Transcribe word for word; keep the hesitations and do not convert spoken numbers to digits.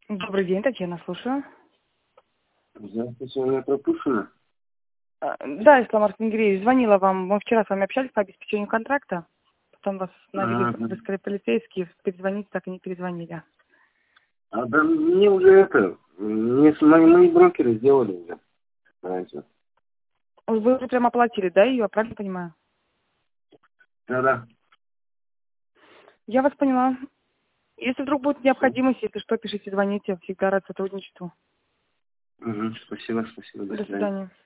Добрый день, Татьяна, слушаю. Здравствуйте, у меня пропущено. А, Да, Ислам Архангелевич, звонила вам. Мы вчера с вами общались по обеспечению контракта. Потом вас навели Ага. выскали полицейские, перезвонить так и не перезвонили. А да мне уже это, мне с- мои, мои брокеры сделали уже. Знаете. Вы уже прям оплатили, да, ее, правильно понимаю? Да-да. Я вас поняла. Если вдруг будет необходимость, если что, пишите, звоните. Всегда рад сотрудничеству. Угу. Спасибо, спасибо, до До свидания. свидания.